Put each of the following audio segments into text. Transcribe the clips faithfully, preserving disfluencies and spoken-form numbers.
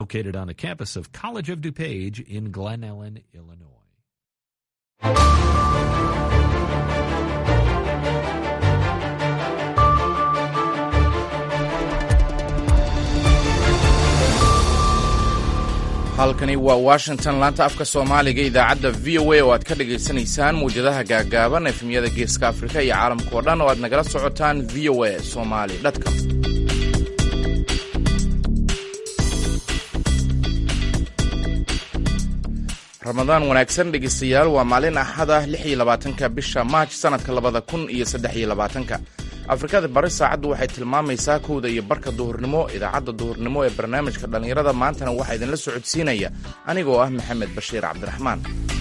Located on the campus of College of DuPage in Glen Ellen, Illinois. halkani waa Washington, laanta afka Soomaaliga, idaacadda V O A oo aad ka dhageysanaysaan muujadaha gaagaaban efemyada Geeska Afrika iyo caalamka oo dhan oo aad nagala socotaan v o a somali dot com. Ramadaan wanaagsan dhegeystayaal, waa maalin Axad ah lix iyo labaatanka bisha March sanadka labada kun iyo saddex iyo labaatanka. Afrikada bari saacaddu waxay tilmaamaysaa kowda iyo barka duhurnimo. Idaacadda duhurnimo ee barnaamijka dhalinyarada maantana waxaa idinla socodsiinaya anigoo ah Maxamed Bashiir Cabdiraxmaan.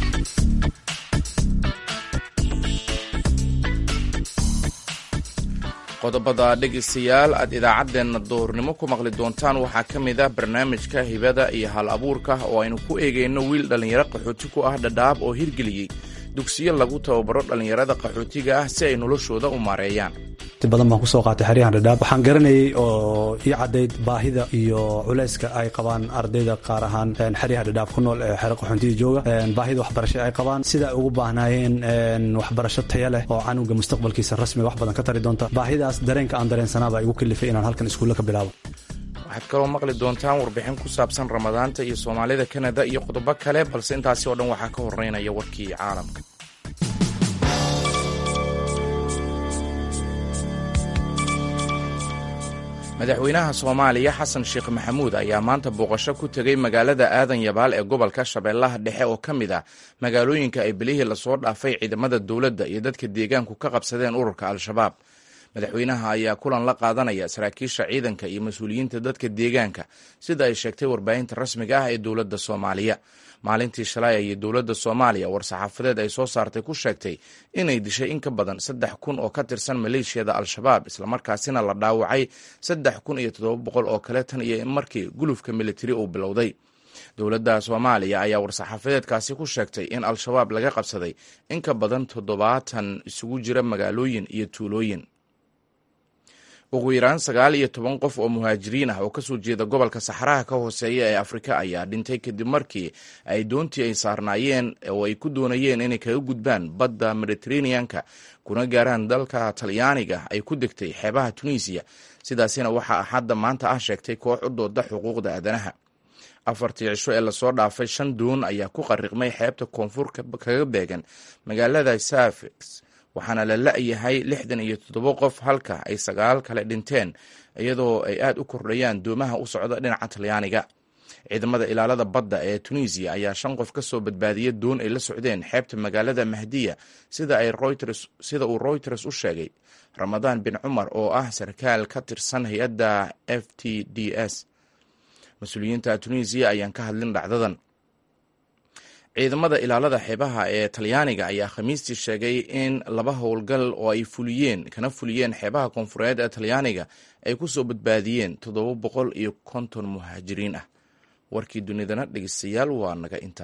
qodobada dhegeystayaal aad idaacaddeenna duhurnimo ku maqli doontaan waxaa ka mid ah barnaamijka hibada iyo hal abuurka oo aynu ku eegayno wiil dhallinyaro qaxooti ku ah Dhadhaab oo hirgeliyey dugsiyo lagu tababaro dhallinyarada qaxootiga ah si ay noloshooda u maareeyaan. badan baan kusoo qaatay xeryahan Dhadhaab. waxaan garanayay oo ii caddayd baahida iyo culayska ay qabaan ardayda qaar ahaan xeryaha Dhadhaab ku nool ee xero qaxootiga jooga, baahida waxbarasho ay qabaan, sida ay ugu baahnaayeen waxbarasho tayo leh oo canuga mustaqbalkiisa rasmiga wax badan ka tari doonta. baahidaas dareenka aan dareensanaaba igu kalifay inaan halkan iskuulla ka bilaabo. waxaad kaloo maqli doontaan warbixin ku saabsan ramadaanta iyo Soomaalida Kanada iyo qodobo kale, balse intaasi oo dhan waxaa ka horeynaya warkii caalamka. madaxweynaha Soomaaliya Xasan Sheekh Maxamuud ayaa maanta booqasho ku tegay magaalada Aadan Yabaal ee gobolka Shabeellaha Dhexe oo ka mid ah magaalooyinka ay bilihii lasoo dhaafay ciidamada dowladda iyo dadka deegaanku ka qabsadeen ururka Al-Shabaab. madaxweynaha ayaa kulan la qaadanaya saraakiisha ciidanka iyo mas-uuliyiinta dadka deegaanka, sida ay sheegtay warbaahinta rasmiga ah ee dowladda Soomaaliya. maalintii shalay ayay dowladda Soomaaliya war-saxaafadeed ay soo saartay ku sheegtay inay dishay in ka badan saddex kun oo ka tirsan maleeshiyada Al-Shabaab, islamarkaasina la dhaawacay saddex kun iyo toddoba boqol oo kale tan iyo markii gulufka militari uu bilowday. dowladda Soomaaliya ayaa war-saxaafadeedkaasi ku sheegtay in Al-Shabaab laga qabsaday in ka badan toddobaatan isugu jira magaalooyin iyo tuulooyin. ugu yaraan sagaal iyo toban qof oo muhaajiriin ah oo kasoo jeeda gobolka Saxaraha ka hooseeya ee Afrika ayaa dhintay kadib markii ay doontii ay saarnaayeen oo ay ku doonayeen inay kaga gudbaan badda Mediterranean-ka kuna gaaraan dalka Talyaaniga ay ku degtay xeebaha Tunisia. sidaasina waxaa hadda maanta ah sheegtay koox u dooda xuquuqda aadanaha. afartii cisho ee lasoo dhaafay shan doon ayaa ku qariqmay xeebta koonfurka kaga beegan magaalada Sfax, waxaana la la'yahay lixdan iyo toddoba qof halka ay sagaal kale dhinteen, iyadoo ay aad u kordhayaan doomaha u socda dhinaca Talyaaniga. ciidamada ilaalada badda ee Tunisia ayaa shan qof ka soo badbaadiyay doon ay la socdeen xeebta magaalada Mahdiya, sida ay Reuters sida uu Reuters u sheegay. Ramadaan bin Cumar oo ah sarkaal ka tirsan hay'adda F T D S. mas-uuliyiinta Tunisia ayaan ka hadlin dhacdadan. ciidamada ilaalada xeebaha ee Talyaaniga ayaa Khamiistii sheegay in laba howlgal oo ay fuliyeen kana fuliyeen xeebaha koonfureed ee Talyaaniga ay ku soo badbaadiyeen toddoba boqol iyo konton muhaajiriin ah. warkii dunidana dhegeystayaal waa naga inta.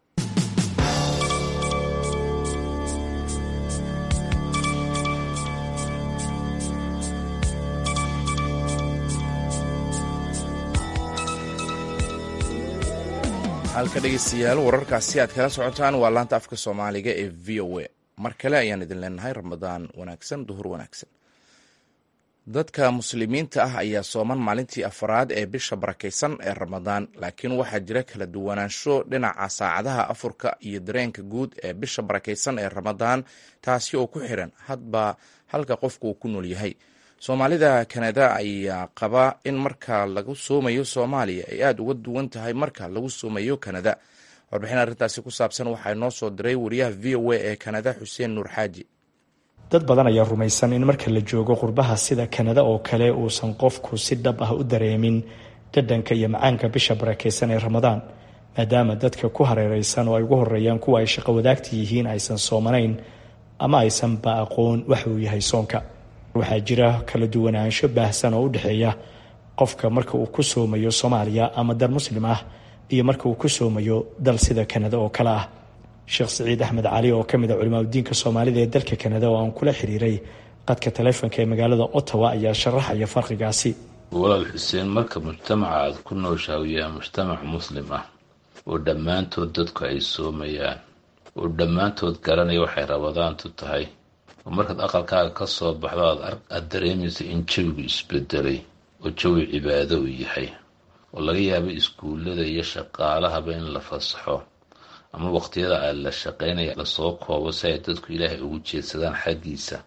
halka dhegeystayaal wararkaasi aad kala socotaan waa laanta afka Soomaaliga ee V O A. mar kale ayaan idin leenahay Ramadaan wanaagsan, duhur wanaagsan. dadka muslimiinta ah ayaa sooman maalintii afraad ee bisha barakaysan ee Ramadaan, laakiin waxaa jira kala duwanaansho dhinaca saacadaha afurka iyo dareenka guud ee bisha barakaysan ee Ramadaan, taasi oo ku xiran hadba halka qofku uu ku nool yahay. Soomaalida Kanada ayaa qaba in marka lagu soomayo Soomaaliya ay aad uga duwan tahay marka lagu soomayo Kanada. warbixin arrintaasi ku saabsan waxaa noo soo diray wariyaha V O A ee Kanada Xuseen Nuur Xaaji. dad badan ayaa rumaysan in marka la joogo qurbaha sida Kanada oo kale uusan qofku si dhab ah u dareemin dhadhanka iyo macaanka bisha barakeysan ee Ramadaan, maadaama dadka ku hareeraysan oo ay ugu horeeyaan kuwa ay shaqo wadaagta yihiin aysan soomanayn ama aysan ba aqoon waxa uu yahay soonka. waxaa jira kala duwanaansho baahsan oo u dhexeeya qofka marka uu ku soomayo Soomaaliya ama dal muslim ah iyo marka uu ku soomayo dal sida Kanada oo kale ah. Sheekh Saciid Axmed Cali oo kamid ah culimada diinka Soomaalida ee dalka Kanada oo aan kula xiriiray qadka taleefanka ee magaalada Ottawa ayaa sharaxaya farqigaasi. walaal xuseen, marka mujtamaca aad ku nooshahay yaa mujtamac muslim ah oo dhammaantood dadku ay soomayaan oo dhammaantood garanaya waxay rabadaantu tahay, oo markaad aqalkaaga ka soo baxdo aad dareemayso in jawigu isbedelay oo jawi cibaado u yahay, oo laga yaabo iskuullada iyo shaqaalahaba in la fasaxo ama waqtiyada ay la shaqaynaya lasoo koobo si ay dadku ilaahay ugu jeedsadaan xaggiisa,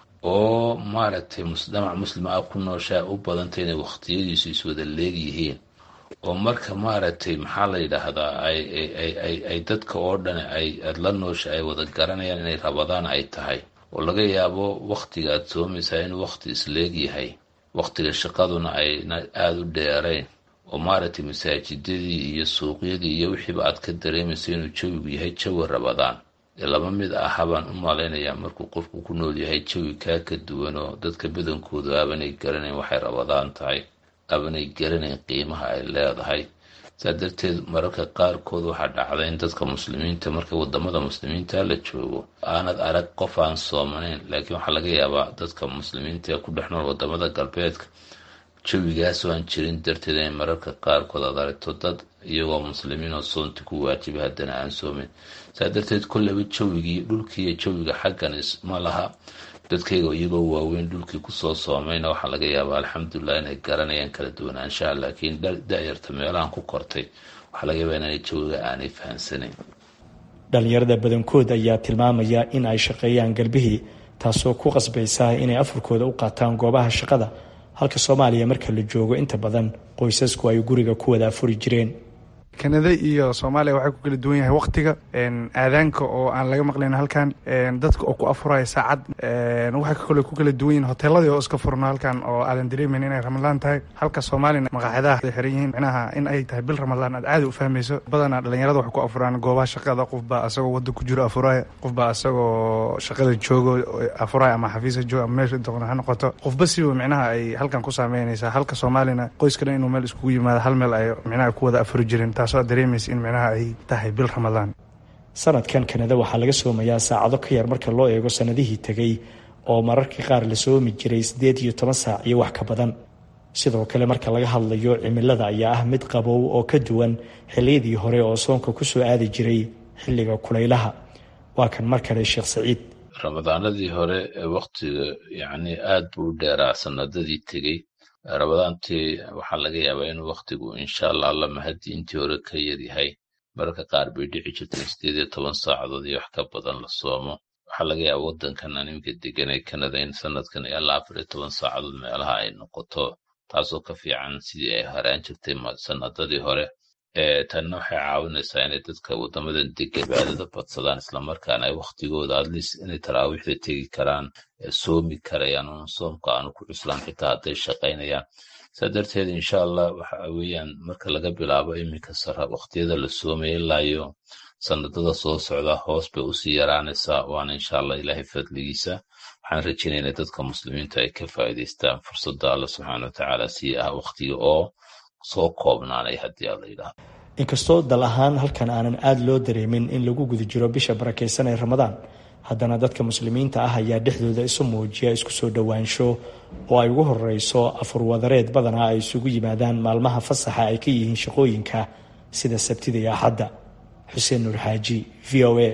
oo maaragtay mujtamac muslima ah ku nooshaa u badantay inay waqtiyadiisu iswada leegyihiin, oo marka maaragtay maxaa la yidhaahdaa ay ay ay ay dadka oo dhan ay aad la noosha ay wada garanayaan inay rabadaan ay tahay, oo laga yaabo waqtiga aad soomaysaa inuu waqti isleeg yahay, waqtiga shaqaduna ayna aada u dheerayn, oo maaragtay masaajidadii iyo suuqyadii iyo wixiiba aad ka dareemaysa inuu jawigu yahay jawi rabadaan. laba mid aha baan u malaynayaa markuu qofku ku nool yahay jawi kaa ka duwan oo dadka badankoodu aabanay garanayn waxay rabadaan tahay, aabanay garanayn qiimaha ay leedahay. saa darteed mararka qaarkood waxaa dhacda in dadka muslimiinta marka wadamada muslimiinta la joogo aanad arag qof aan soomanayn, laakiin waxaa laga yaabaa dadka muslimiinta ee ku dhex nool wadamada galbeedka jawigaas oo aan jirin darteed inay mararka qaarkood aad aragto dad iyagoo muslimiin oo soonti ku waajiba haddana aan soomin. saa darteed kolleyba jawigii dhulkii iyo jawiga xaggan isma laha, dadkayga iyagoo waaweyn dhulkii kusoo soomayna waxaa laga yaabaa alxamdulilah inay garanayaan kala duwanaanshaha, laakiin da-yarta meelahan ku kortay waxaa laga yaabaa inay jawiga aanay fahansanayn. dhalinyarada badankood ayaa tilmaamaya in ay shaqeeyaan galbihii, taasoo ku qasbaysa inay afurkooda u qaataan goobaha shaqada, halka Soomaaliya marka la joogo inta badan qoysasku ay guriga ku wada afuri jireen. Kanada iyo Soomaaliya waxay ku kala duwan yahay waqtiga aadaanka oo aan laga maqlayn halkan, dadka oo ku afuraya saacad waxay kale ku kala duwan yihiin hoteeladii oo iska furno halkan oo aadan dareemin inay Ramadaan tahay, halka Soomaaliya maqaaxidaha ay xiran yihiin macnaha in ay tahay bil Ramadaan aad aad u fahmayso. badanaa dhalinyarada waxay ku afuraan goobaha shaqada, qofba asagoo wada ku jiro afuraya, qofba asagoo shaqada joogo afuraya ama xafiiska joogo ama meesha doona ha noqoto, qofba si macnaha ay halkan ku saameynaysaa, halka Soomaalina qoyskana inuu meel iskugu yimaado hal meel ay macnaha ku wada afuri jireen, taasoo dareemaysa in macnaha ay tahay bil Ramadaan. sanadkan Kanada waxaa laga soomayaa saacado ka yar marka loo eego sanadihii tegay oo mararka qaar la soomi jiray sideed iyo toban saac iyo wax ka badan. sidoo kale marka laga hadlayo cimilada ayaa ah mid qabow oo ka duwan xilliyadii hore oo soonka ku soo aadi jiray xilliga kulaylaha. waa kan mar kale Sheekh Saciid. ramadaanadii hore waqtiga yacni aad buu dheeraa sanadadii tegay. ramadaantii waxaa laga yaabaa in waqtigu insha allah alla mahadii intii hore ka yaryahay, mararka qaar bay dhici jirtay sideed iyo toban saacadood iyo wax ka badan la soomo. waxaa laga yaaba wadankan animka degan ee Kanada in sanadkan ilaa afar iyo toban saacadood meelaha ay noqoto, taasoo ka fiican sidii ay haraan jirtay sanadadii hore. tanna waxay caawinaysaa inay dadka wadamadan degan cibaadada badsadaan, islamarkaana ay waqtigooda atleast inay taraawiixda tegi karaan, soomi karayaan, oon soomka aanu ku cuslaan xitaa hadday shaqaynayaan. saa darteed insha allah waxa weeyaan marka laga bilaabo iminka sara waqtiyada la soomaya ilaa iyo sanadada soo socda hoos bay usii yaraanaysaa, waana insha allah ilaahay fadligiisa. waxaan rajaynaynaa dadka muslimiinta ay ka faa'iidaystaan fursadda alla subxaana watacaala sii ah waqtiga oo soo koobnaanay haddii alla yidhaahdo. inkastoo dal ahaan halkan aanan aada loo dareemin in lagu guda jiro bisha barakaysan ee Ramadaan, haddana dadka muslimiinta ah ayaa dhexdooda isu muujiya isku soo dhowaansho oo ay ugu horeyso afur wadareed badanaa ay isugu yimaadaan maalmaha fasaxa ay ka yihiin shaqooyinka sida Sabtida iyo Axadda. Xuseen Nuur Xaaji, V O A.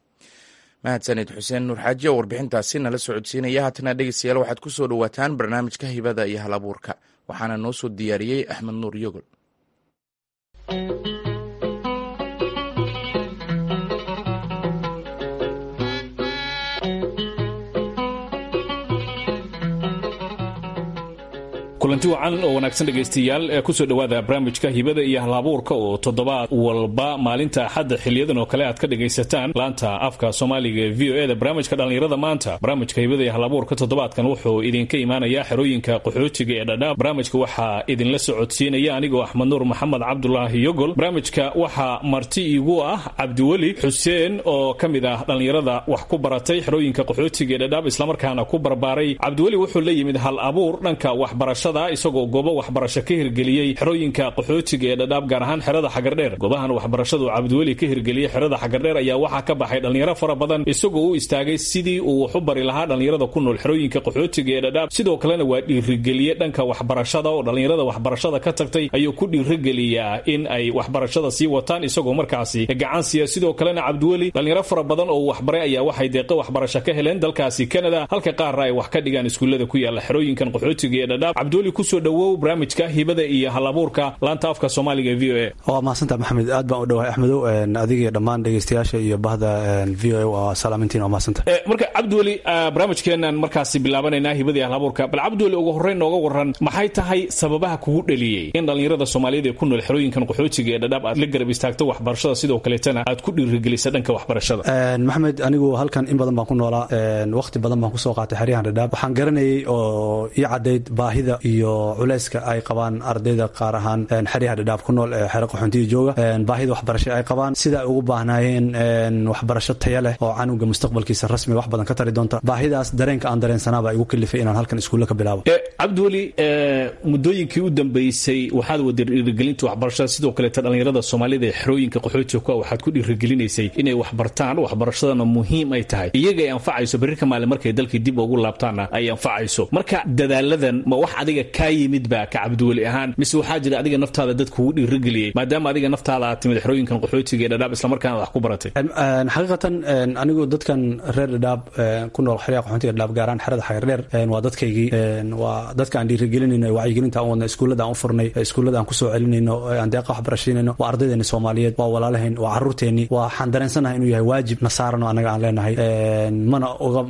mahadsanid xuseen nuur xaaji oo warbixintaasi nala socodsiinaya. haatana dhegeystayaal waxaad ku soo dhowaataan barnaamijka hibada iyo hal abuurka, waxaana noo soo diyaariyey Axmed Nuur Yogol. kulanti wacan oo wanaagsan dhegaystayaal ee kusoo dhowaada barnaamijka hibada iyo halabuurka oo toddobaad walba maalinta axadda xiliyadan oo kale aad ka dhagaysataan laanta afka soomaaliga ee v o eda barnaamijka dhallinyarada maanta. barnaamijka hibada iyo halabuurka toddobaadkan wuxuu idinka imaanayaa xerooyinka qaxootiga ee Dhadhaab. barnaamijka waxaa idinla socodsiinaya anigoo Axmed Nuur Maxamed Cabdulaahi Yogol. barnaamijka waxaa marti igu ah Cabdiweli Xuseen oo ka mid ah dhallinyarada wax ku baratay xerooyinka qaxootiga ee Dhadhaab islamarkaana ku barbaaray. Cabdiweli wuxuu la yimid hal abuur dhanka waxbarashada wadaa isagoo goobo waxbarasho ka hirgeliyey xerooyinka qaxootiga ee dhadhaab gaar ahaan xerada xagardheer. goobahan waxbarashadu cabdiweli ka hirgeliyey xerada xagardheer ayaa waxaa ka baxay dhalinyaro fara badan isagoo u istaagay sidii uu wax u bari lahaa dhalinyarada ku nool xerooyinka qaxootiga ee dhadhaab. sidoo kalena waa dhiirigeliye dhanka waxbarashada oo dhalinyarada waxbarashada ka tagtay ayuu ku dhiirigeliyaa in ay waxbarashada sii wataan isagoo markaasi gacan siiya. sidoo kalena cabdiweli dhalinyaro fara badan oo waxbaray ayaa waxay deeqo waxbarasho ka heleen dalkaasi Canada, halka qaarna ay wax ka dhigaan iskuulada ku yaala xerooyinkan qaxootiga ee dhadhaab. cabdiweli kusoo dhawow barnaamijka hibada iyo halabuurka laanta afka Soomaaliga V O A. waa mahadsantahay maxamed, aad baan u dhawahay axmedow, adiga iyo dhammaan dhegeystayaasha iyo bahda V O A waa salaamintiin. waa mahadsantahay. marka cabdiweli barnaamijkeenan markaasi bilaabanaynaa hibada iyo halabuurka. bal cabdiweli ugu horreyn nooga waran maxay tahay sababaha kugu dhaliyey in dhalinyarada Soomaaliyeed ee ku nool xerooyinkan qaxootiga ee dhadhaab aad la garab istaagto waxbarashada sidoo kaleetana aad ku dhiirigelisa dhanka waxbarashada? maxamed, anigu halkan in badan baan ku noolaa, waqti badan baan kusoo qaatay xeryahan dhadhaab. waxaan garanayay oo ii caddayd baahida iyo culayska ay qabaan ardayda qaar ahaan xeryaha dhadhaab ku nool ee xero qaxoontiga jooga, baahida waxbarasho ay qabaan, sida ay ugu baahnaayeen waxbarasho taya leh oo canuga mustaqbalkiisa rasmiga wax badan ka tari doonta. baahidaas dareenka aan dareensanaaba igu kalifay inaan halkan iskuulla ka bilaabo. cabdiweli, muddooyinkii u dambeysay waxaad wada dhiirigelinta waxbarashada, sidoo kaleeta dhalinyarada Soomaalida ee xerooyinka qaxootiga ku waxaad ku dhiirigelinaysay inay wax bartaan, waxbarashadana muhiim ay tahay, iyaga ay anfacayso berri ka maalin markay dalkii dib ugu laabtaana ay anfacayso. marka dadaaladan ma wax adiga ka yimid ba ka cabdiweli ahaan, mise waxaa jira adiga naftaada dadku ugu dhiirigeliyay maadaama adiga naftaada aad timid xerooyinkan qaxootiga ee dhadhaab isla markaana wax ku baratay? xaqiiqatan anigu dadkan reer dhadhaab ku nool xeryaha qaxootiga dhadhaab gaaraan xerada xagardheer waa dadkaygii, waa dadka aan dhiirigelinayno, wacyigelinta aan wadna, iskuullada aan u furnay, iskuullada aan kusoo celinayno, aan deeqa waxbarashaynayno, waa ardaydeeni Soomaaliyeed, waa walaalahayn, waa caruurteeni. waxaan dareensanahay inuu yahay waajib na saaran oo anaga aan leenahay, mana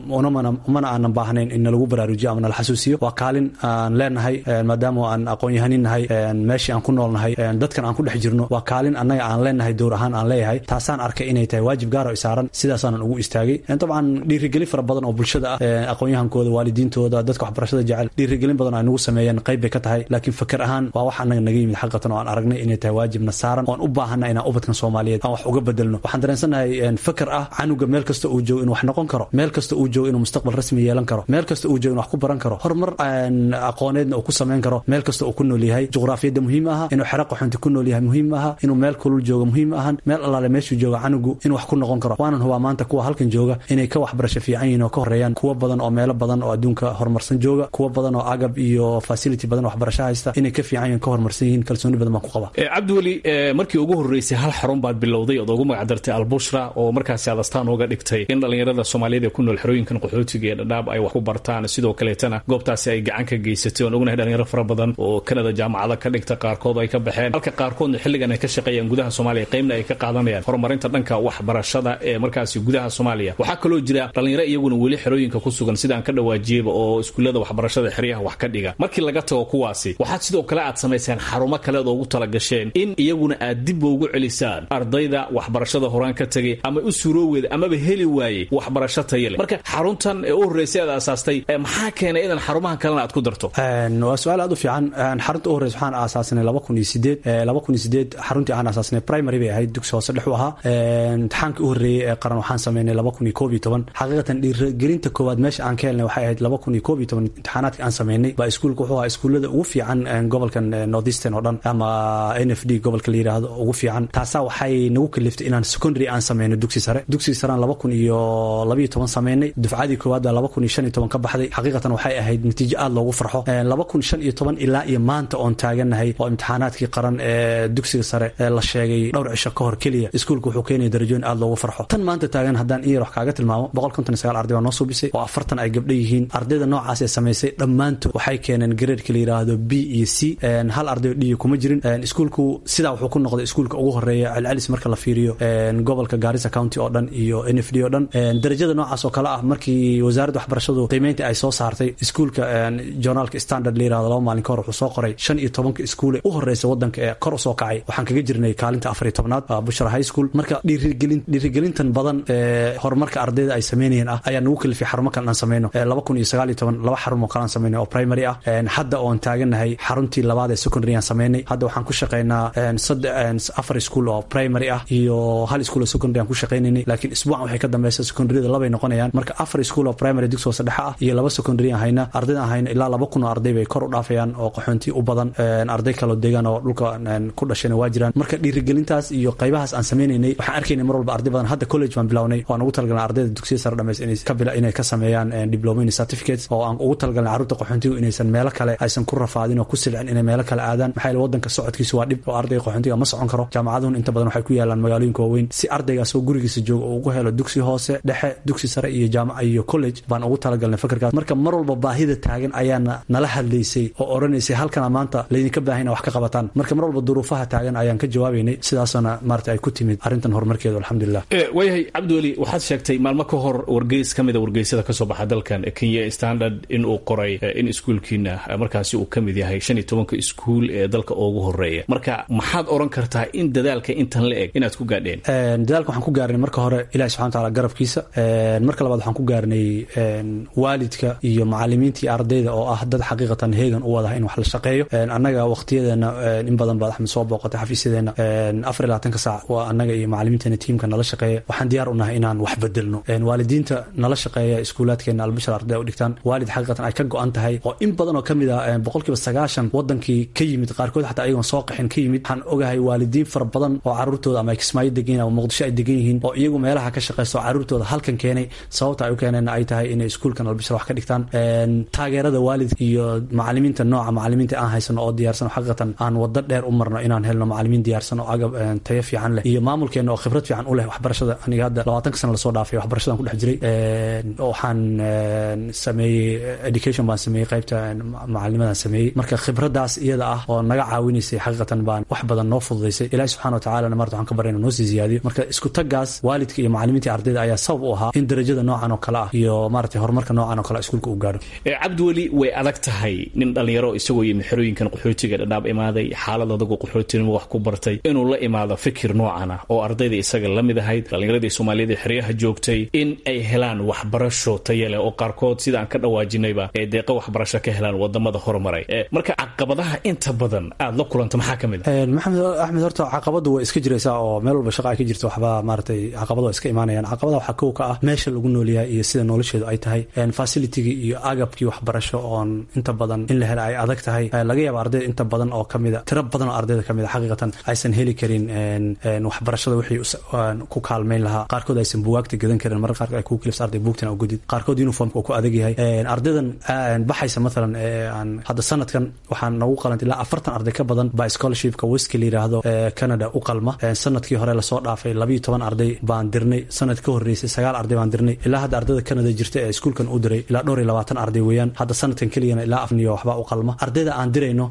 mana aanan baahnayn in nalagu baraarujiyo ama nala xasuusiyo. waa kaalin aan leenahay maadaama aan aqoon-yahanin nahay, meeshii aan ku nool nahay, dadkan aan ku dhex jirno, waa kaalin annaga aan leenahay, dowr ahaan aan leeyahay. taasaan arkay inay tahay waajib gaar oo isaaran, sidaasaanan ugu istaagay. dabcan dhiirigelin fara badan oo bulshada ah, aqoon-yahankooda, waalidiintooda, dadka waxbarashada jecel, dhiirigelin badan ay nagu sameeyeen, qayb bay ka tahay. laakiin fakar ahaan waa wax annaga naga yimid xaqiiqatan oo aan aragnay inay tahay waajibna saaran, oon u baahana inaan ubadkan Soomaaliyeed aan wax uga bedelno. waxaan dareensanahay fakar ah canuga meel kasta uu joogo inuu wax noqon karo, meel kasta uu joogo inuu mustaqbal rasmi yeelan karo, meel kasta uu joogo inuu wax ku baran karo, horumar aqooneedna uu ku samayn karo meel kasta uu ku nool yahay. juqraafiyadda muhiim aha, inuu xero qaxoonti ku nool yahay muhiim aha, inuu meel kulul joogo muhiim ahan, meel allaale meeshuu jooga canugu inuu wax ku noqon karo. waanan hubaa maanta kuwa halkan jooga inay ka waxbarasho fiican yihiin oo ka horeeyaan kuwa badan oo meelo badan oo adduunka horumarsan jooga, kuwa badan oo agab iyo facility badan waxbarasho haysta, inay ka fiican yihiin, ka horumarsan yihiin. kalsooni badan baan ku qabaa. cabdiweli, markii ugu horreysay hal xarun baad bilowday ood ugu magacdartay Albushra oo markaasi aad astaan uga dhigtay in dhalinyarada Soomaaliyeed ee ku nool xerooyinkan qaxootiga ee dhadhaab ay wax ku bartaan, sidoo kaleetana goobtaasi ay gacan ka geysatay. oon ognahay dhalinyaro fara badan oo Canada jaamacada ka dhigta, qaarkood ay ka baxeen, halka qaarkoodna xilligan ay ka shaqeeyaan gudaha Soomaaliya, qaybna ay ka qaadanayaan horumarinta dhanka waxbarashada ee markaasi gudaha Soomaaliya. waxaa kaloo jira dhalinyaro iyaguna weli xerooyinka ku sugan sidaan ka dhawaajiyaba oo iskuullada waxbarashada xeryaha wax ka dhiga. markii laga tago kuwaasi, waxaad sidoo kale aad samayseen xarumo kale oo ugu talagasheen in iyaguna aad dib ugu celisaan ardayda waxbarashada horaan ka tagay ama u suurooweeda amaba heli waayey waxbarasho tayo leh. marka xaruntan ee u horreysay aad aasaastay, maxaa keenay idan xarumahan kalena aad ku darto? waa su-aal aad u fiican. xarunta u horreysa waxaan aasaasnay laba kun iyo sideed laba kun iyo sideed xaruntii aan aasaasnay primary bay ahayd, dugsi hoose dhex u ahaa. imtixaanka u horreeyey ee qaran waxaan sameynay laba kun iyo koob iyo toban. xaqiiqatan dhiirigelinta koowaad meesha aan ka helnay waxay ahayd laba kun iyo koob iyo toban imtixaanaadka aan sameynay. baa iskuulka wuxuu ahaa iskuullada ugu fiican gobolkan North Eastern oo dhan ama N F D gobolka la yiraahdo ugu fiican. taasaa waxay nagu kaliftay inaan secondary aan sameyno dugsi sare. dugsi sare laba kun iyo laba iyo toban sameynay. dufcadii koowaad baa laba kun iyo shan iyo toban ka baxday. xaqiiqatan waxay ahayd natiijo aad loogu farxo. laba kun iyo shan iyo toban ilaa iyo maanta oon taaganahay oo imtixaanaadkii qaran ee dugsiga sare ee la sheegay dhowr cisho ka hor keliya, iskuulka wuxuu keenaya darajooyin aad loogu farxo. tan maanta taagan haddaan in yar wax kaaga tilmaamo, boqol konton iyo sagaal arday baa noo suubisay oo afartan ay gabdho yihiin. ardayda noocaas ee samaysay dhammaantood waxay keeneen gradeska la yiraahdo B iyo C, hal arday dhiyo kuma jirin. iskuulku sidaa wuxuu ku noqday iskuulka ugu horeeya celcelis marka la fiiriyo gobolka Garissa County oo dhan iyo N F D oo dhan. darajada noocaas oo kale ah markii wasaaradda waxbarashadu qiimeynta ay soo saartay, iskuulka journalka Standard la yiraahdo laba maalin ka hor wuxuu soo qoray shan iyo tobanka iskuul ee u horeysa wadanka ee kor u soo kacay. waxaan kaga jirnay kaalinta afar iyo tobnaad Bushra High School. marka dhiirigelin dhiirigelintan badan ee horumarka ardayda ay sameynayeen ah ayaa nagu kalifay xarumo kale aan sameyno. laba kun iyo sagaal iyo toban laba xarumo kale aan sameynay oo primary ah. hadda oon taaganahay xaruntii labaad ee secondary aan sameynay. hadda waxaan ku shaqeynaa saddex afar iskuul oo primary ah iyo hal iskuul oo secondary aan ku shaqeynaynay. laakiin isbuucan waxay ka dambeysay secondaryada laba ay noqonayaan. marka afar iskuul oo primary dugsi hoose dhexe ah iyo laba secondary aan hayna. ardayda aan hayna ilaa laba kun oo arday bay bay kor u dhaafayaan oo qaxoonti u badan arday kaloo deegaan oo dhulka ku dhashayna waa jiraan marka dhiirigelintaas iyo qaybahaas aan sameynaynay waxaan arkaynay mar walba arday badan hadda college baan bilownay oo aan ugu talagalnay ardayda dugsiga sare dhameys inay ka bila inay ka sameeyaan diploma certificates oo aan ugu talagalnay carruurta qaxoontiga inaysan meelo kale aysan ku rafaadin oo ku silcin inay meelo kale aadaan maxaa yeelay wadanka socodkiisu waa dhib oo ardayga qaxoontiga ma socon karo jaamacaduhun inta badan waxay ku yaalaan magaalooyinka waaweyn si ardaygaas oo gurigiisa jooga oo ugu helo dugsi hoose dhexe dugsi sare iyo jaamaca iyo college baan ugu talagalnay fakarkaas marka mar walba baahida taagan ayaana nala hadlaysay oo oranaysay halkana maanta laydinka baahina wax ka qabataan marka mar walba duruufaha taagan ayaan ka jawaabaynay sidaasana maarta ay ku timid arrintan horumarkeedu alxamdulilah waayahay cabdiweli waxaad sheegtay maalmo ka hor wargeys ka mida wargeysyada kasoo baxa dalkan Kenya Standard in uu qoray in iskuulkiina markaasi uu ka mid yahay shan iyo tobanka iskuul ee dalka ugu horeeya marka maxaad oran kartaa in dadaalka intan la eg inaad ku gaadheen dadaalka waxaan ku gaarnay marka hore ilaahay subxaanahu wa ta'aala garabkiisa marka labaad waxaan ku gaarnay waalidka iyo macallimiinta iyo ardayda oo ah dad xaqiiqatan heegan u wada in wax la shaqeeyo annaga waqtiyadeena in badan baad axmed soo booqatay xafiisyadeena afar iyo labaatanka saac waa annaga iyo macallimiinteena tiimka nala shaqeeya waxaan diyaar u nahay inaan wax bedelno waalidiinta nala shaqeeya iskuulaadkeena albashar arday u dhigtaan waalid xaqiiqatan ay ka go'an tahay oo in badan oo ka mid ah boqolkiiba sagaashan wadankii ka yimid qaarkood xataa ayagoon soo qaxin ka yimid waxaan ogahay waalidiin fara badan oo carruurtooda ama kismaayo degan yihiin ama muqdisho ay degan yihiin oo iyagu meelaha ka shaqeysto carruurtooda halkan keenay sababta ay u keenayna ay tahay inay iskuulkan albashar wax ka dhigtaan taageerada waalid iyo macallimiinta nooca macallimiinta aan haysano oo diyaarsan xaqiiqatan aan wada dheer u marno inaan helno macallimiin diyaarsan oo agab tayo fiican leh iyo maamulkeena oo khibrad fiican u leh waxbarashada aniga hadda labaatanka sano lasoo dhaafay waxbarashadan ku dhex jiray waxaan sameeyey education baan sameeyey qaybta macallimimadan sameeyey marka khibradaas iyada ah oo naga caawinaysay xaqiiqatan baan wax badan noo fududaysay ilaahi subxaana wa tacaala marta waxaan ka baryayna noo sii ziyaadiyo marka isku tagaas waalidka iyo macallimiinta ardayda ayaa sabab u ahaa in darajada noocan oo kale ah iyo maaragtay horumarka noocan oo kale iskuulka uu gaadho cabdiweli way adag tahay nin dhalinyaro isagoo yimid xerooyinkan qaxootiga dhadhaab imaaday xaalad adagu qaxootinimo wax ku bartay inuu la imaado fikir noocan ah oo ardayda isaga la mid ahayd dhalinyaradii soomaaliyeed ee xeryaha joogtay in ay helaan waxbarasho tayo leh oo qaarkood sida aan ka dhawaajinayba ee deeqa waxbarasho ka helaan wadamada horumaray marka caqabadaha inta badan aad la kulanta maxaa ka mid ah maxamed axmed horta caqabadu way iska jiraysaa oo meel walba shaqa ay ka jirto waxba maaragtay caqabado way iska imaanayaan caqabada waxaa kow ka ah meesha lagu noolyahay iyo sida nolosheedu ay tahay facilitygii iyo agabkii waxbarasho oon inta badan in la hela ay adag tahay laga yaaba ardayda inta badan oo kamida tiro badan oo ardayda kamid a xaqiiqatan aysan heli karin waxbarashada wixii ku kaalmayn lahaa qaarkood aysan buwaagta gadan karin mararka qaarkood ay kugu kilifsa arday buugtina u gudid qaarkood uniformka uu ku adag yahay ardaydan baxaysa maalan hadda sanadkan waxaan nagu qalantay ilaa afartan arday ka badan baa scholarshipka weska la yiraahdo Canada u qalma sanadkii hore lasoo dhaafay labiyo toban arday baan dirnay sanad ka horeysay sagaal arday baan dirnay ilaa hadda ardayda Canada jirta ee iskuulkan u diray ilaa dhowr iyo labaatan arday weeyaan hadda sanadkan keliyana ilaa afar iyo waxba u qalma ardayda aan dirayno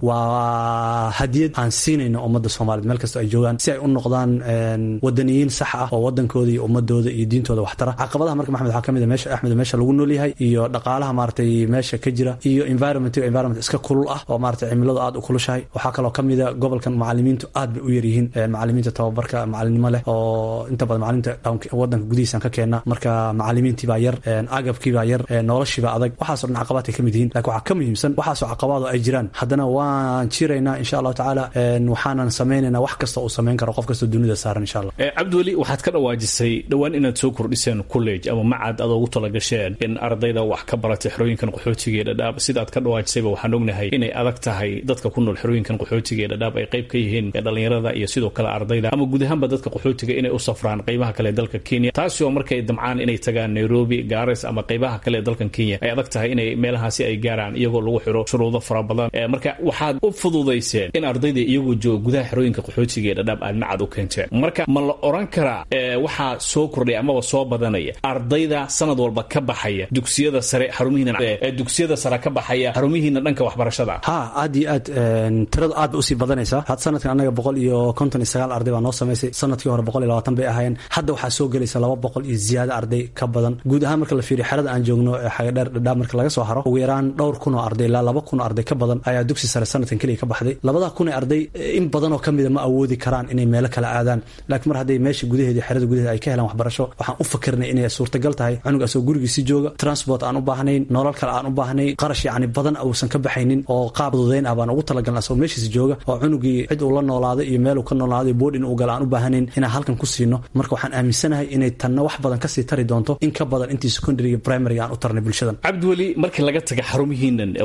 waa hadiyad aan siinayno ummadda Soomaaliyeed meel kasta ay joogaan si ay u noqdaan wadaniyiin sax ah oo wadankooda iyo ummadooda iyo diintooda wax tara caqabadaha marka maxamed waxaa kamid ah meesha axmed meesha lagu nool yahay iyo dhaqaalaha maartay meesha ka jira iyo environment environment iska kulul ah oo maartay cimiladu aad u kulushahay waxaa kaloo kamid ah gobolkan macallimiintu aad bay u yar yihiin macallimiinta tababarka macallinimo leh oo inta badan macallinta wadanka gudihiisa ka keena marka macallimiintii baa yar agabkii baa yar noloshii baa adag waxaas oo dhan caqabad ay kamid yihiin laakiin waxaa ka muhiimsan waxaas oo caqabado ay jiraan haddana waan jiraynaa insha allahu tacaala waxaanan sameynaynaa wax kasta uu sameyn karo qof kasta dunida saaran insha allah cabdiweli waxaad ka dhawaajisay dhowaan inaad soo kordhiseen college ama macad aad ugu talagasheen in ardayda wax ka baratay xerooyinkan qaxootiga ee dhadhaab sidaad ka dhawaajisayba waxaan ognahay inay adag tahay dadka ku nool xerooyinkan qaxootiga ee dhadhaab ay qayb ka yihiin dhalinyarada iyo sidoo kale ardayda ama guud ahaanba dadka qaxootiga inay u safraan qaybaha kale ee dalka Kenya taasi oo markay damcaan inay tagaan Nairobi Garissa ama qaybaha kale ee dalkan Kenya ay adag tahay inay meelahaasi ay gaaraan iyagoo lagu xiro shuruudo fara badan marka waxaad u fududayseen in ardayda iyagu jooga gudaha xerooyinka qaxootiga ee dhadhaab aad macad u keenteen marka ma la oran karaa waxaa soo kordhay ama soo badanaya ardayda sanad walba ka baxaya dugsiyada sare xarumihiina ee dugsiyada sare ka baxaya xarumihiina dhanka waxbarashada ha aad iyo aad tiradu aad u sii badanaysaa had sanadkan anaga boqol iyo konton iyo sagaal arday baa noo samaysay sanadkii hore boqol iyo labaatan bay ahaayeen hadda waxaa soo gelaysa laba boqol iyo ziyaado arday ka badan guud ahaan marka la fiiriyo xerada aan joogno ee xagadheer dhadhaab marka laga soo haro ugu yaraan dhowr kun oo arday ilaa laba kun oo arday ka badan ayaa dugsi sare sanadkan keliya ka baxday labada kun ee arday in badan oo kamida ma awoodi karaan inay meelo kala aadaan laakiin mar hadday meesha gudaheeda xerada gudaheeda ay ka helaan waxbarasho waxaan u fakirnay inay suurtagal tahay cunugaas oo gurigiisii jooga transport aan u baahnayn nolol kale aan u baahnayn qarash yacni badan uusan ka baxaynin oo qaab dudayn ah baan ugu talagalnay asoo meeshiisa jooga oo cunugii cid uu la noolaaday iyo meel uu ka noolaaday boarding uu gala aan u baahnayn inaan halkan ku siino marka waxaan aaminsanahay inay tanna wax badan kasii tari doonto in ka badan intii secondary iyo primary aan u tarnay bulshadan cabdiweli markii laga taga xarumihiinan ee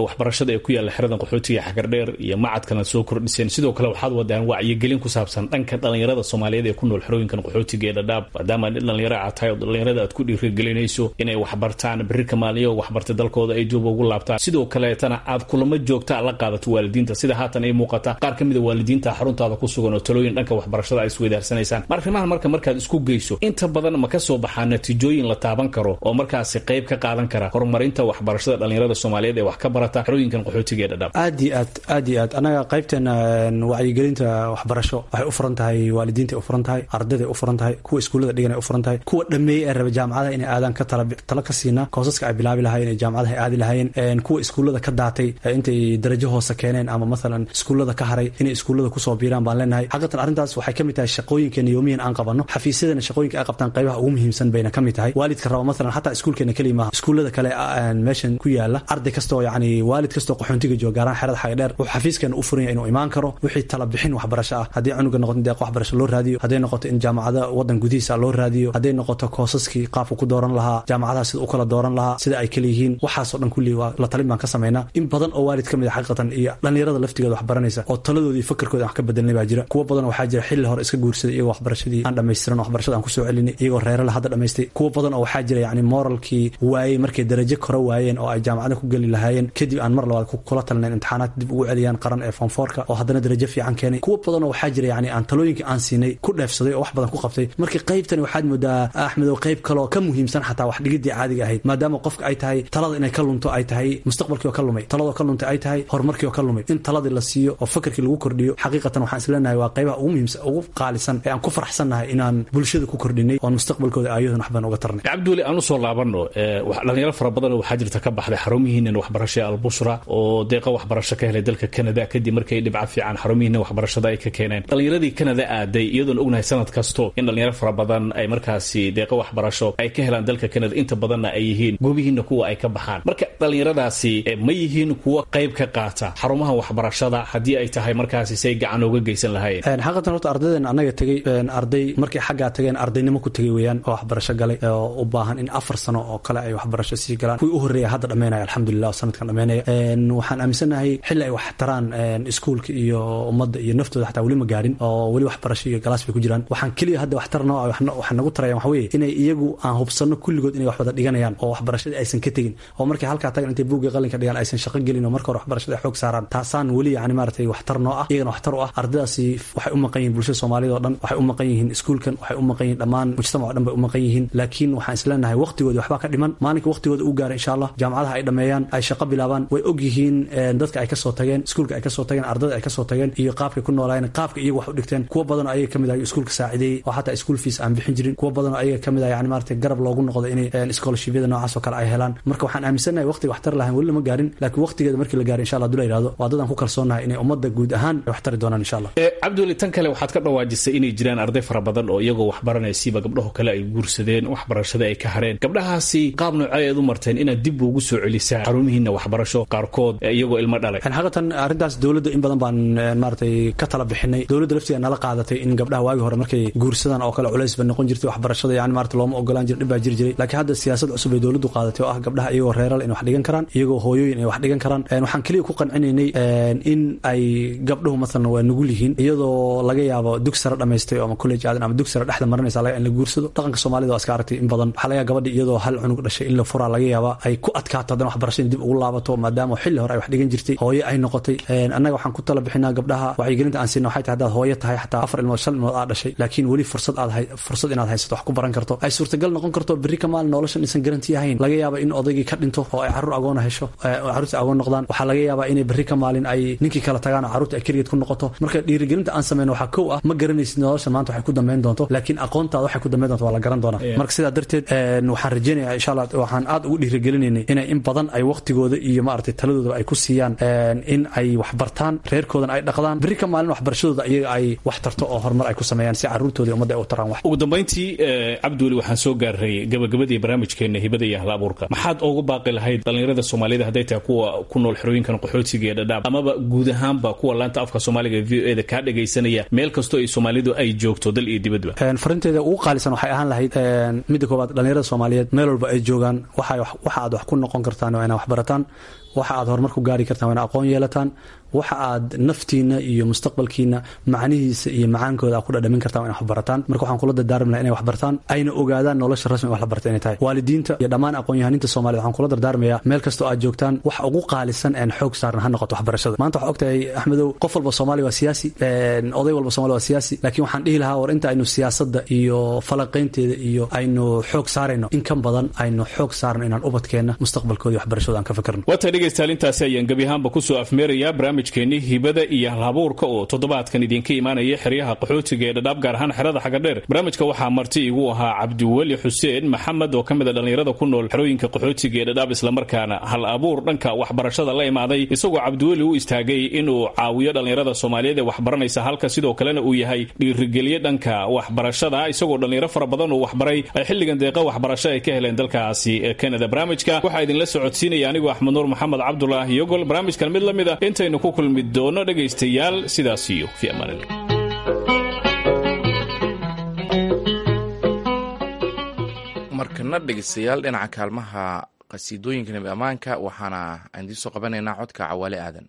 waxbarashada ee ku yaalla xeradan qaxootiga xagardheer iyo macadkana soo kordhiseen sidoo kale waxaad wadaan wacyigelin ku saabsan dhanka dhalinyarada Soomaaliyeed ee ku nool xerooyinkan qaxootiga ee Dadaab maadaama dhalinyaro aad tahay dhalinyarada aad ku dhiirigelinayso inay wax bartaan berri kamaaliyo wax barta dalkooda ay joob ugu laabtaan sidoo kale tana aad kulamo joogta la qaadato waalidiinta sida haatan ay muuqata qaar kamid ah waalidiinta xaruntaada ku sugan oo talooyin dhanka waxbarashada ay isweydaarsanaysan markiimahan marka markaad isku geyso inta badan ma ka soo baxaan natiijooyin la taaban karo oo markaasi qayb ka qaadan kara horumarinta waxbarashada dhalinyarada Soomaaliyeed ee wax ka barata xerooyinkan qaxootiga ee Dadaab aad iyo aad aad iyo aad anaga qaybteena wacyigelinta waxbarasho waxay u furan tahay waalidiinta u furan tahay ardayda u furan tahay kuwa iskuulada dhiganay u furan tahay kuwa dhameeyay ee raba jaamacadaha inay aadaan ka tala tala ka siina koosaska ay bilaabi lahaayeen ee jaamacadaha aadi lahaayeen kuwa iskuulada ka daatay intay darajo hoose keeneen ama مثلا iskuulada ka haray inay iskuulada ku soo biiraan baan leenahay xaqatan arintaas waxay kamid tahay shaqooyinkeena yoomiyan aan qabano xafiisyadana shaqooyinka ay qabtaan qaybaha ugu muhiimsan bayna kamid tahay waalidka raba مثلا hatta iskuulkeena kaliya ma iskuulada kale aan meeshan ku yaala arday kasto yaani waalid kasto qaxoontiga jooga gaaraan xerada xagdheer wuxuu xafiiskeena u furan yahay inuu imaan karo wixii tala bixin waxbarasho ah hadii cunuga noqdo deeq waxbarasho loo raadiyo hadii noqoto in jaamacada wadan gudihiisa loo raadiyo hadii noqoto koosaskii qaabku ku dooran lahaa jaamacadaha sida u kala dooran lahaa sida ay kala yihiin waxaas oo dhan kulli waa la talin baan ka sameynaa in badan oo waalid kamid ah xaqatan iyo dhalinyarada laftigeeda wax baranaysa oo taladoodii fikirkooda wax ka bedelnay baa jira kuwa badan waxaa jira xilli hore iska guursaday iyagoo waxbarashadii aan dhammaystiran waxbarashada aan ku soo celinay iyagoo reerala hadda dhammaystay kuwa badan oo waxaa jira yacni moralkii waayey markay darajo kore waayeen oo ay jaamacada ku geli lahaayeen kadib aan mar labaad kula talnayn imtixaanaad dib ugu celiyaan qaran ee form four-ka oo haddana darajo fiican keenay kuwa badan oo waxaa jira yacni aan talooyinkii aan siinay ku dheefsaday oo wax badan ku qabtay markii qaybtani waxaad moodaa axmed oo qayb kale oo ka muhiimsan xataa wax dhigidii caadiga ahayd maadaama qofka ay tahay talada inay ka lunto ay tahay mustaqbalkii oo ka lumay talada oo ka luntay ay tahay horumarkii oo ka lumay in taladii la siiyo oo fikirkii lagu kordhiyo xaqiiqatan waxaan isleenahay waa qaybaha ugu muhiimsan ugu qaalisan ee aan ku faraxsannahay inaan bulshada ku kordhinay oo mustaqbalkooda aayadana wax baan uga tarnay Cabduuli aan soo laabano dhalinyaro fara badan oo waxaa jirta ka baxday xarumihiina waxbarashada Al-Bushra oo deeqa waxbarasho ka helay dalka Canada kadib markay dhibco fiican xarumihiina waxbarashada ay ka keeneen dhalinyaradii Canada aaday iyadoo ognahay sanad kasto in dhalinyaro fara badan ay markaasi deeqa waxbarasho ay ka helaan dalka Canada inta badanna ay yihiin goobihiina kuwa ay ka baxaan marka dhalinyaradaasi ma yihiin kuwa qayb ka qaata xarumaha waxbarashada hadii ay tahay markaasi say gacan uga geysan lahaayeen xaqatan horta ardaydeena anaga tagay arday markay xagga tageen ardaynimo ku tagay weeyaan oo waxbarasho galay oo u baahan in afar sano oo kale ay waxbarasho sii galaan kuwii u horeeyay hadda dhameynaya alxamdulillah sanadkan dhameynaya waxaan aaminsanahay xilli ay wax taraan iskuulka iyo ummadda iyo naftooda xataa weli ma gaarin oo weli waxbarasho iyo galaas bay ku jiraan waxaan kaliya hadda wax tarno waxaan nagu tarayaan waxa weeye inay iyagu aan hubsano kulligood inay wax wada dhiganayaan oo waxbarashadii aysan ka tegin oo markay halkaa tagan intay buugga qalinka dhigaan aysan shaqo gelin oo marka hore waxbarashada xoog saaraan taasaan weli yani maaragtay wax tar noo ah iyagana wax tar u ah ardaydaasi waxay u maqan yihiin bulshada Soomaalida oo dhan waxay u maqan yihiin iskuulkan waxay u maqan yihiin dhammaan mujtamaca oo dhan bay u maqan yihiin laakiin waxaan isleenahay waqtigooda waxba ka dhiman maalinka waqtigooda uu gaaro insha Allah jaamacadaha ay dhameeyaan ay shaqo bilaabaan way og yihiin dadka ay ka soo tageen iskuulka ay ka soo tageen ardayda ay ka soo tageen iyo qaabka ku noolaayeen qaabka iyagu wax u dhigteen kuwa badan oo ayaga kamid ah iskuulka saacideeyay oo xataa school fees aan bixin jirin kuwa badan oo ayaga kamid ah yani maartay garab loogu noqdo inay scholarship-yada noocaas oo kale ay helaan marka waxaan aaminsanahay waqtiga wax tar lahayn weli ma gaarin laakiin waqtigeeda markii la gaaro insha Allah dula yiraahdo waa dadaan ku kalsoonahay inay ummadda guud ahaan wax tari doonaan insha Allah ee Cabduuli tan kale waxaad ka dhawaajisay inay jiraan arday fara badan oo iyagoo wax baranaysiiba gabdhaha kale ay guursadeen waxbarashada ay ka hareen gabdhahaasi qaab nooceed u marteen inaad dib ugu soo celisaan xarumihiina waxbarasho qaarkood iyagoo ilmo dhalay xaqatan arintaas dawladda in badan baan maartay ka tala bixinay dawladda lafteeda nala qaadatay in gabdhaha waagi hore markay guursadaan oo kale culays ban noqon jirtay waxbarashada yani maartay looma ogolaan jirin dhibaa jiri jiray laakiin hadda siyaasad cusub ay dawladdu qaadatay oo ah gabdhaha iyagoo reeral in wax dhigan karaan iyagoo hooyooyin ay wax dhigan karaan waxaan kaliya ku qancinaynay in ay gabdhuhu مثلا waa nugul yihiin iyadoo laga yaabo dugsi sare dhameystay ama college aadan ama dugsi sare dhexda marinaysa laga in la guursado dhaqanka Soomaalida waa iska aragtay in badan waxa laga gabadha iyadoo hal cunug dhashay in la furaa laga yaaba ay ku adkaato hadan waxbarashada dib ugu laabato maadaama xilli hore ay wax dhigan jirtay hooyo ay noqotay annaga waxaan ku tala bixinaa gabdhaha wacyigelinta aan siino waxay tahay hadaad hooyo tahay xataa afar ilmood shan ilmood aad dhashay laakiin weli fursad aad hay fursad inaad haysato wax ku baran karto ay suurtagal noqon karto berri ka maalin noloshan insan garanti ahayn laga yaaba in odaygii ka dhinto oo ay carruur agoon hesho oo carruurta agoon noqdaan waxaa laga yaabaa inay berri ka maalin ay ninkii kala tagaan carruurta ay kaligeed ku noqoto marka dhiirigelinta aan sameeyno waxa kow ah ma garanaysid nolosha maanta waxay ku dambeyn doonto laakiin aqoontaada waxay ku dambeyn doonto waa la garan doonaa marka sidaa darteed waxaan rajeynayaa insha Allah waxaan aad ugu dhiirigelinaynay inay in badan ay waqtigooda iyo maartay taladooda ay ku siiyaan in ay wax bartaan reerkoodan ay dhaqdaan berri ka maalin waxbarashadooda iyaga ay wax tarto oo horumar ay ku sameeyaan si carruurtooda iyo ummadda ay u taraan wax ugu dambeyntii Cabduuli waxaan soo gaaray gabagabadii barnaamijkeena hibada iyo hal-abuurka maxaad ugu baaqi lahayd dhalinyarada Soomaalida haday tahay kuwa ku nool xerooyinkan qaxootiga ee Dadaab amaba guud ahaanba kuwa laanta afka Soomaaliga V O A da ka dhageysanaya meel kasto ay Soomaalidu ay joogto dal iyo dibadba farinteeda ugu qaalisan waxay ahaan lahayd midda koobaad dhalinyarada Soomaaliyeed meel walba ay joogaan waxa waxa aad wax ku noqon kartaan oo inay wax barataan waxa aad horumar ku gaari kartaan waa in aqoon yeelataan, waxa aad naftiina iyo mustaqbalkiina macnihiisa iyo macaankooda ku dhadhamin kartaan waa in wax barataan. marka waxaan kula dardaarmi lahaa inay wax bartaan, ayna ogaadaan nolosha rasmi wax la barta inay tahay. waalidiinta iyo dhammaan aqoon-yahaninta Soomaaliyeed waxaan kula dardaarmayaa meel kastoo aad joogtaan wax ugu qaalisan een xoog saaran ha noqoto waxbarashada. maanta waxaa ogtahay Axmedow, qof walba Soomaali waa siyaasi, oday walba Soomaali waa siyaasi, laakiin waxaan dhihi lahaa war inta aynu siyaasadda iyo falaqaynteeda iyo aynu xoog saarayno in kan badan aynu xoog saarno inaan ubadkeena mustaqbalkooda iyo waxbarashada aan ka fikirno. waata dhegaystayaal, intaasi ayaan gebi ahaanba kusoo afmeerayaa barnaamijkeenii hibada iyo halabuurka oo toddobaadkan idinka imaanaya xeryaha qaxootiga ee Dhadhaab, gaar ahaan xerada Xagadheer. barnaamijka waxaa marti igu ahaa Cabdiweli Xuseen Maxamed oo kamid ah dhalinyarada ku nool xerooyinka qaxootiga ee Dhadhaab, isla markaana hal abuur dhanka waxbarashada la imaaday, isagoo Cabdiweli u istaagay inuu caawiyo dhalinyarada Soomaaliyeed ee waxbaranaysa, halka sidoo kalena uu yahay dhiirigeliye dhanka waxbarashada, isagoo dhalinyaro fara badan oo waxbaray ay xilligan deeqa waxbarasho ay ka heleen dalkaasi Canada. barnaamijka waxaa idinla socodsiinaya anigoo Axmed Nuur Maxamed Cabdulaahi Yogol. barnaamijkan mid lamid ah intaynu ku kulmi doono dhegaystayaal, sidaas iyo fi amaan. markana dhegaystayaal, dhinaca kaalmaha qasiidooyinka nabi ammaanka waxaana aan idiin soo qabanaynaa codka Cawaale Aadan.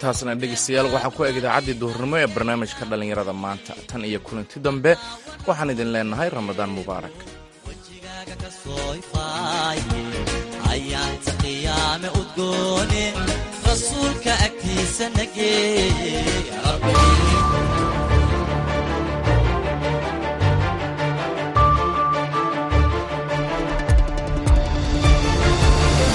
intaasna dhegeystayaal waxaa ku eg idaacaddii duhurnimo ee barnaamijka dhallinyarada maanta. tan iyo kulanti dambe waxaan idin leenahay ramadaan mubaarak. wejigaaga ka soo ifaaye ayaanta qiyaame udgoone rasuulka agtiisa nageeye